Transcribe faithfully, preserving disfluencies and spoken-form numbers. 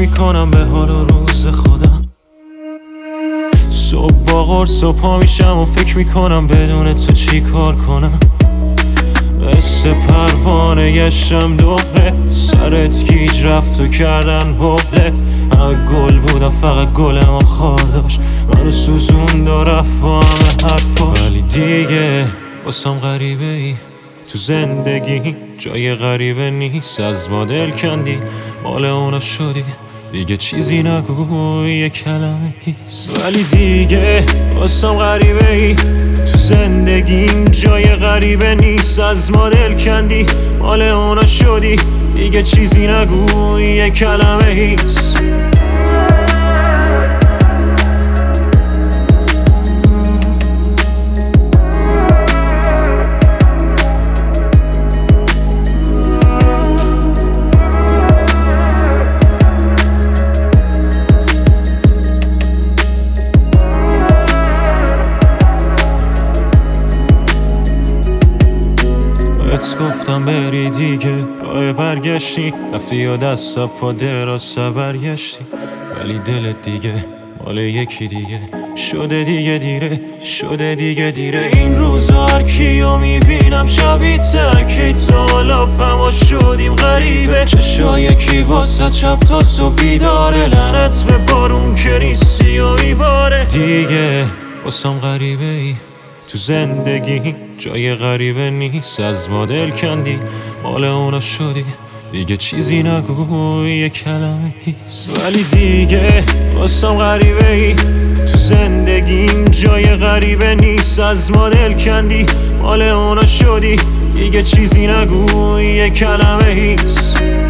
فکر میکنم به حال و روز خودم. صبح با قرص و پا میشم و فکر میکنم بدون تو چی کار کنم. مثل پروانه گشتم دوره، سرت گیج رفت و کردن بله. همه گل بودم فقط گل ما خار داشت، منو سوزوند و رفت با همه حرفاش. ولی دیگه واسم غریبه ای تو زندگی، جای غریبه نیست. از ما دل کندی مال اونا شدی، دیگه چیزی نگو یه کلمه هیست. ولی دیگه واسم غریبه ای تو زندگیم، جای غریبه نیست. از ما دل کندی مال اونا شدی، دیگه چیزی نگو یه کلمه هیست. گفتم بری دیگه، راه برگشتی رفتی یا دست پا دراز برگشتی. ولی دلت دیگه مال یکی دیگه شده، دیگه دیره شده، دیگه دیره. این روزا هر کیو میبینم شبیه تکی تالاپم و شدیم غریبه. چشای کی واسه شب تا صبح بیداره، لعنت به بارون که نیستی و میباره. دیگه واسم غریبه ای تو زندگی، جای غریبه نیست. از ما دل کندی مال اونا شدی، دیگه چیزی نگو یه کلمه هیست. ولی دیگه واسم غریبه ای تو زندگیم، جای غریبه نیست. از ما دل کندی مال اونا شدی، دیگه چیزی نگو یه کلمه هیست.